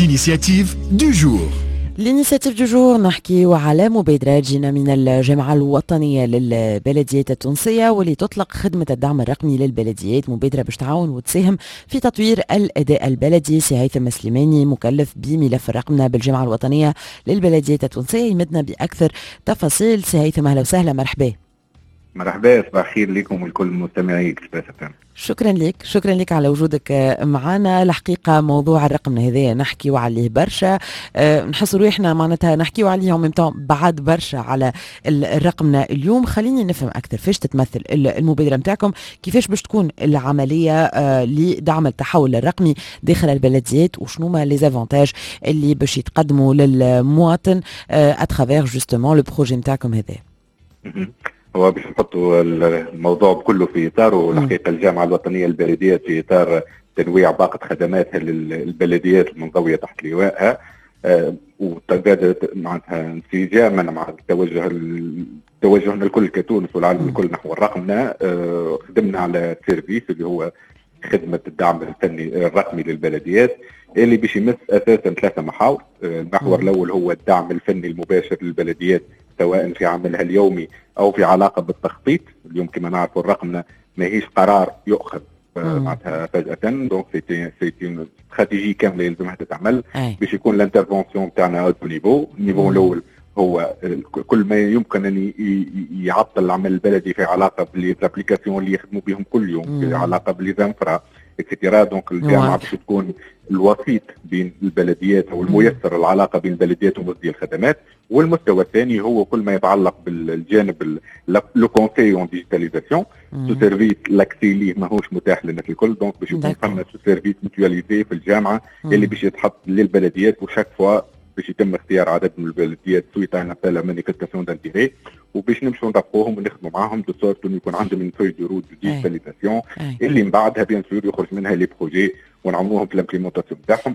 l'initiative du jour. الانيسياتيف دو جور نحكي على مبادرة جينا من الجامعة الوطنية للبلديات التونسية واللي تطلق خدمة الدعم الرقمي للبلديات، مبادرة باش تعاون وتساهم في تطوير الأداء البلدي. سي هيثم سليماني مكلف بملف الرقمنة بالجامعة الوطنية للبلديات التونسية يمدنا بأكثر تفاصيل. سي هيثم أهلا وسهلا، مرحبا. مرحبا، صباح الخير لكم ولكل مستمعيك. شكرا لك على وجودك معنا. الحقيقة موضوع الرقم هذا نحكيو عليه برشا، نحس روحنا معناتها نحكيو عليه بعد برشا على الرقمنا اليوم. خليني نفهم أكثر فاش تتمثل المبادرة متاعكم، كيفاش باش تكون العملية لدعم التحول الرقمي داخل البلديات، وشنو ما لي زافونتاج اللي باش يتقدموا للمواطن اترافير جوستومون لو بروجي متاعكم هذا. هو باش نحطوا الموضوع كله في اطاره. الحقيقه الجامعه الوطنيه للبلديات في اطار تنويع باقه خدماتها للبلديات المنضويه تحت لوائها، وتجدد معناتها انسجاما مع توجهنا الكل كتونس والعالم الكل نحو الرقمنه. خدمنا على سيرفيس اللي هو خدمه الدعم الفني الرقمي للبلديات اللي باش يمس اساسا ثلاثه محاور. المحور الاول هو الدعم الفني المباشر للبلديات سواء في عملها اليومي او في علاقه بالتخطيط. اليوم كما نعرفوا الرقمنه ماهيش قرار يؤخذ معناتها فجاه، دونك سي استراتيجي كامله يلزمها تتعمل باش يكون الانترفونسيون تاعنا او نيفو. النيفو الاول هو كل ما يمكن ان يعطل العمل البلدي في علاقه بالابليكاسيون اللي يخدموا بهم كل يوم، في علاقه بالانفرا اكسترا. دونك الجامعه باش تكون الوسيط بين البلديات او الميسر العلاقه بين البلديات ومصدي الخدمات. والمستوى الثاني هو كل ما يتعلق بالجانب لو كونسي اون ديجيتاليزاسيون. سو سيرفيس لاكسي ليه ماهوش متاح للناس الكل، دونك باش يكون فما سو سيرفيس ميتواليزي في الجامعه اللي باش يتحط للبلديات، وشاك فوا باش يتم اختيار عدد من البلديات سويت ان ابل مانيفيستاسيون دانتيري، وباش نمشوا نطبقوهم ونخدموا معاهم دو سورت انه يكون عندهم من فوي دو رود دو ديجيتاليزاسيون اللي من بعدها بيان سور يخرج منها لي بروجي ونعملوهم في الامبليمونتاسيون تاعهم.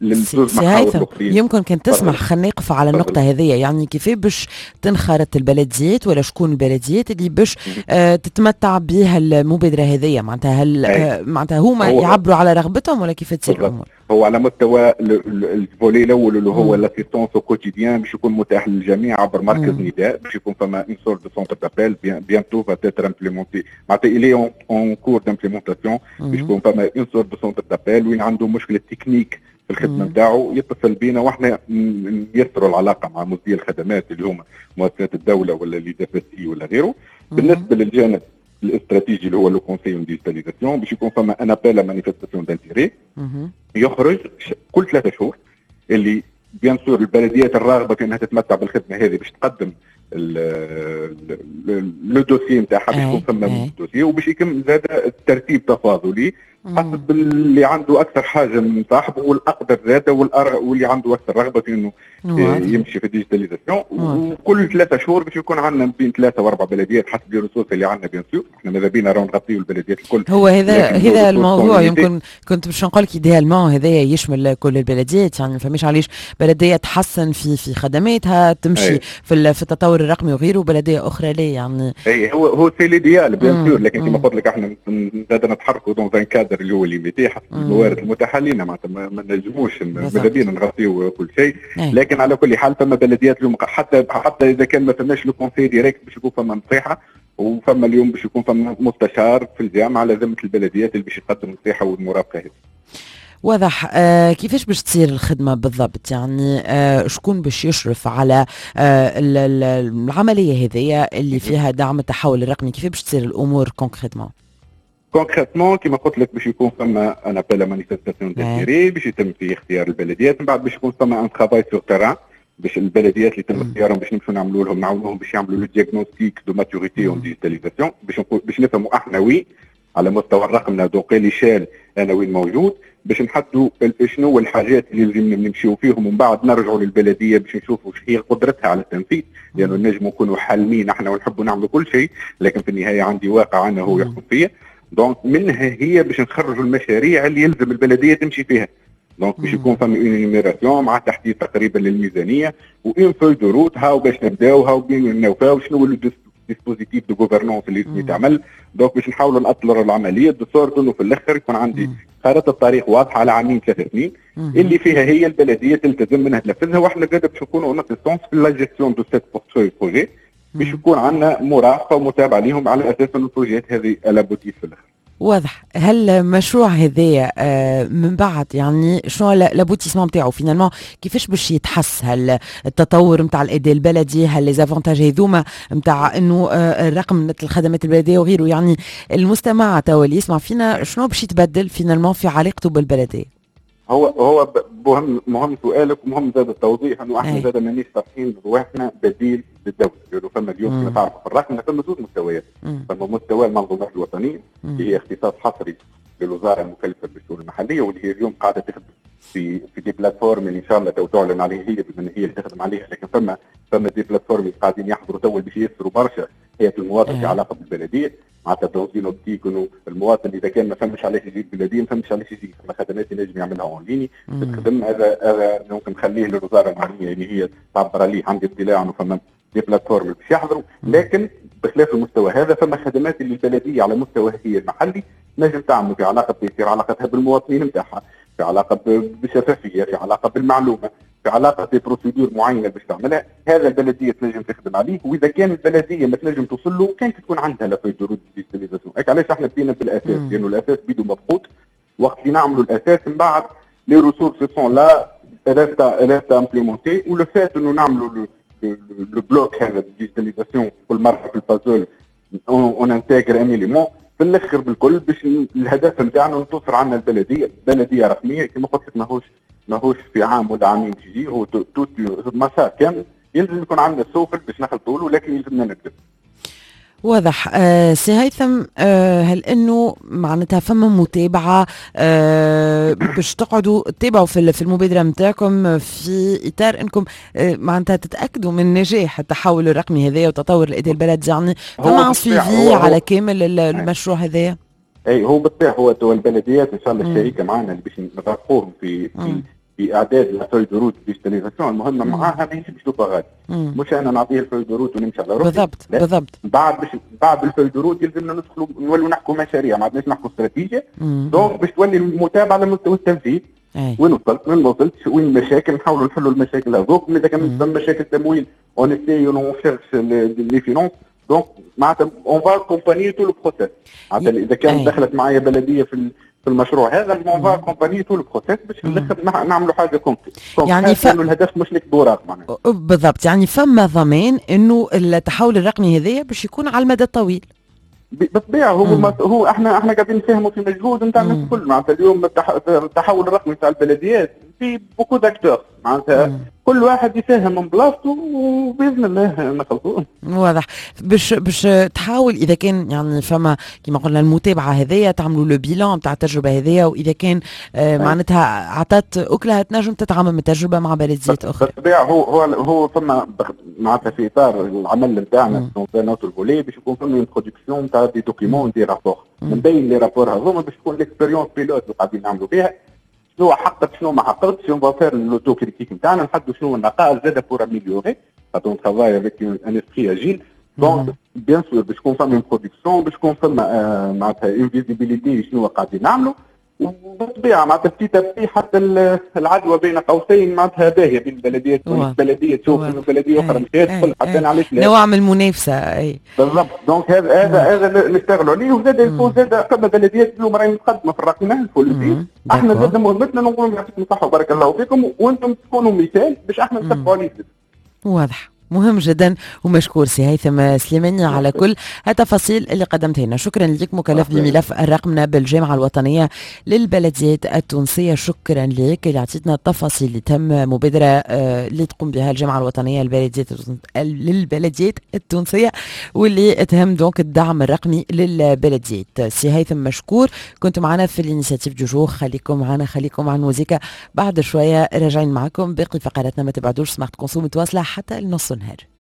يمكن كان تسمح خلينا نقف على النقطة هذه، يعني كيف باش تنخرط البلديات ولا شكون البلديات اللي باش تتمتع بها المبادرة هذه؟ معناتها هل معناتها هما يعبروا على رغبتهم ولا كيف تصير الأمور؟ هو على مستوى الفولي الاول اللي هو لاسيستونس او كوتيديان باش يكون متاح للجميع عبر مركز نداء، باش يكون فما اون سورت دو سونتر دابيل بيانتو فاتيتر امبليمونتي معناتها الي اون كور دامبليمونتاسيون. باش يكون فما اون سورت دو سونتر دابيل وين عنده مشكلة تكنيك في الخدمه نتاعو يتصل بينا واحنا نيسروا العلاقه مع مصدري الخدمات اللي هما مؤسسات الدوله ولا لي دي ولا غيره. بالنسبه للجانب الاستراتيجي اللي هو لو كونسي اون ديجيتاليزاسيون باش يكون فما ان ابل مانيفيستاسيون دانتيري يخرج كل 3 شهور، اللي بيان سور البلديات الراغبه في انها تتمتع بالخدمه هذه باش تقدم لو دوسي نتاعها، باش يكون فما دوسي وباش يتم زاد الترتيب تفاضلي حسب اللي عنده اكثر حاجه من صاحبه والاقدر زاده واللي عنده اكثر رغبه في انه يمشي في الديجيتاليزاسيون. وكل 3 شهور باش يكون عندنا بين 3 و4 بلديات حسب الريسورس اللي عندنا. بيان سور احنا ماذا بينا راهو نغطيو البلديات الكل. هو هذا الموضوع يمكن كنت باش نقول لك ايديالمون هذا يشمل كل البلديات، يعني ما فهميش علاش بلديه تحسن في خدماتها تمشي في التطور الرقمي وغيره وبلديه اخرى لا. يعني هو سي ليديال بيان سور، لكن كما قلت لك احنا بدنا نتحركوا دون ان كادر اللي هو ليميتي حسب الموارد المتاحه لنا، معناتها ما نجموش ماذا بينا نغطيو كل شيء. لكن على كل حال فما بلديات اليوم حتى اذا كان ما فماش لو كونسي ديريكت باش يكون فما نصيحه، وفما اليوم باش يكون فما مستشار في الجامعه على ذمه البلديات اللي باش يقدم النصيحه والمرافقه هذه. واضح. كيفاش باش تصير الخدمة بالضبط؟ يعني شكون باش يشرف على العملية هذه اللي فيها دعم التحول الرقمي؟ كيف باش تصير الأمور كونكريتمون كما قلت لك باش يكون فما ان ابل مانيفيستاسيون دانتيري باش يتم في اختيار البلديات. من بعد باش يكون فما ان ترافاي سور تيران باش البلديات اللي تم اختيارهم باش نمشوا نعملوهم باش يعملوا لو دياغنوستيك دو ماتوريتي اون ديجيتاليزاسيون باش نفهموا احنا وين على مستوى الرقمنه دوك اللي شال انا وين موجود، باش نحددوا شنو الحاجات اللي لازمنا نمشيو فيهم، ومن بعد نرجعوا للبلديه باش نشوفوا ايش هي قدرتها على التنفيذ. لانه نجموا نكونوا حالمين احنا ونحبوا نعملوا كل شيء، لكن في النهايه عندي واقع انا هو يحكم فيا. دونك منها هي باش نخرجوا المشاريع اللي يلزم البلديه تمشي فيها. دونك باش يكون فما انيميراسيون مع تحديد تقريبا للميزانيه وان فوي دو روت هاو باش نبداو هاو بين نوفاو شنو هو ديسبوزيتيف دو غوفرنونس اللي لازم يتعمل. دونك باش نحاولوا نأطلروا العمليه بصورة انه في الاخر يكون عندي خارطه الطريق واضحه على عامين 3 سنين اللي فيها هي البلديه تلتزم منها تنفذها، واحنا زاد باش نكونوا اون اسيستونس في لا جيستيون دو سيت بورتفوي بروجي باش يكون عندنا مراقبه ومتابعه ليهم على اساس ان البروجيات هذه الابوتي في الاخر. واضح. هل المشروع هذايا من بعد يعني شنو لابوتيسمون نتاعو فينالمون كيفاش باش يتحس؟ هل التطور نتاع الاداء البلدي، هل لي زافونتاج هذوما نتاع انه الرقم الخدمات البلديه وغيره، يعني المستمع توا اللي يسمع فينا شنو باش يتبدل فينالمون في علاقته بالبلديه؟ هو مهم سؤالك ومهم زاد التوضيح انه احنا زاد مانيش فاتحين رواحنا بديل للدوله، لانه فما اليوم كما تعرف في الرقم فما زوج مستويات، فما مستوى المنظومات الوطنيه اللي هي اختصاص حصري للوزاره المكلفه بالشؤون المحليه، واللي هي اليوم قاعده تخدم في دي بلاتفورم اللي ان شاء الله تعلن عليها هي بما هي اللي تخدم عليها، لكن فما دي بلاتفورم اللي قاعدين يحضروا تو باش يسروا برشا هيئه المواطن في علاقه بالبلديه، معناتها توزيع اوبتيك انه المواطن اذا كان ما فهمش علاش يجي البلديه ما فهمش علاش يجي، فما خدمات ينجم يعملها اون ليني تخدم. هذا ممكن نخليه للوزاره المعنيه اللي هي تعبر عليه، عندي اطلاع انه فما دي بلاتفورم باش يحضروا، لكن بخلاف المستوى هذا فما خدمات اللي البلديه على مستوى هي المحلي نجم تعمل في علاقه بيصير علاقتها بالمواطنين نتاعها، في علاقه بالشفافيه، في علاقه بالمعلومه، في علاقه ببروسيدور معينه باش تعملها، هذا البلديه تنجم تخدم عليه. واذا كان البلديه ما تنجم توصل له كان تكون عندها لا فوي دو رود ديجيتاليزاسيون. هيك علاش احنا بدينا بالاساس، لانه الاساس بيدو مبخوت، وقت اللي نعملوا الاساس من بعد لي ريسورس سون لا ريستا امبليمونتي، ولو فات انه نعملوا لو بلوك هذا ديجيتاليزاسيون كل مره في البازول اون انتيغر ان اليمون في الاخر بالكل باش الهدف نتاعنا ننتصر عنا البلديه، بلديه رقميه كما قلت لك ماهوش في عام ولا عامين تجي، هو توت مسار كامل يلزم يكون عندنا السوفل باش نخلطوا له، لكن يلزمنا نكتب. واضح. سي هيثم، هل انه معناتها فما متابعه باش تقعدوا تتابعوا في المبادره نتاعكم في اطار انكم معناتها تتاكدوا من نجاح التحول الرقمي هذايا وتطور الاداء البلد، يعني فما سويفي على كامل المشروع هذايا؟ اي هو بالطبع هو البلديات ان شاء الله الشركه معنا اللي باش نرافقوهم في اعداد الفوي دو روت ديجيتاليزاسيون، المهمه معاها ما يجيش دوبا غادي، مش انا نعطيه الفوي دو روت ونمشي على روحي. بالضبط. بعد الفوي دو روت يلزمنا ندخلوا نولوا نحكوا مشاريع، ما عندناش نحكوا استراتيجيه، دونك باش تولي المتابعه على مستوى التنفيذ، وين وصلت وين ما وصلتش، وين المشاكل نحاولوا نحلوا المشاكل هذوك، اذا كان ثم مشاكل تمويل اون اسي اون شيرش لي فينونس، دونك معناتها اون فا كومباني تو لو بروسيس، معناتها اذا كانت دخلت معايا بلديه في المشروع هذا الموضوع كومباني تو البروسيس باش في الاخر نعملوا حاجه كونكريت، يعني الهدف مش نكتب اوراق معناها. بالضبط، يعني فما ضمان انه التحول الرقمي هذايا باش يكون على المدى الطويل. بالطبيعه هو احنا قاعدين نساهموا في مجهود نتاع الناس الكل، معناتها اليوم التحول الرقمي تاع البلديات في بوكو داكتور، معناتها كل واحد يساهم من بلاصته وباذن الله نخلصوا. واضح. باش تحاول اذا كان يعني فما كما قلنا المتابعه هذيا، تعملوا لو بيلان تاع التجربه هذيا، واذا كان معناتها عطات اكلها تنجم تتعامل التجربه مع بلديات اخرى. بالطبيعه هو فما معناتها في اطار العمل نتاعنا نوت الفولي باش يكون فما برودكسيون تاع دي دوكيمون دي رابور، من بين لي رابور هذوما باش تكون ليكسبيريونس بيلوت اللي قاعدين نعملوا فيها، شنو حققت شنو ما حققتش، اون فافير لوتو كريتيك نتاعنا، نحدوا شنو النقائص زاد بور اميليوري، خاطر نترافاي افيك ان اسبري اجيل، دونك بيان سور باش تكون فما برودكسيون، باش تكون فما معناتها اون فيزيبيليتي شنو قاعدين نعملوا، وبالطبيعه معناتها بتي حتى العدوى بين قوسين معناتها باهيه بين البلديات، بلديه تشوف انه بلديه اخرى مش تدخل حتى علاش لا نوع من المنافسه. اي بالضبط، دونك هذا نشتغلوا عليه، وزاد الفوز زاد فما بلديات اليوم راهي متقدمه في الرقم الفولي، احنا زاد مهمتنا نقولوا يعطيكم الصحه وبارك الله فيكم، وانتم تكونوا مثال باش احنا نتبعوا عليه. واضح، مهم جدا ومشكور سي هيثم سليماني على كل التفاصيل اللي قدمتها لنا. شكرا لك، مكلف بملف الرقمنه بالجامعه الوطنيه للبلديات التونسيه. شكرا لك اللي عطيتنا التفاصيل اللي تم مبادره اللي تقوم بها الجامعه الوطنيه للبلديات التونسيه، واللي تهم دونك الدعم الرقمي للبلديات. سي هيثم مشكور، كنت معنا في الانيشيتيف دو جور. خليكم معنا، خليكم مع الموسيقى، بعد شويه راجعين معكم باقي فقراتنا، ما تبعدوش. سمعت كونسو متواصله حتى النص النهار.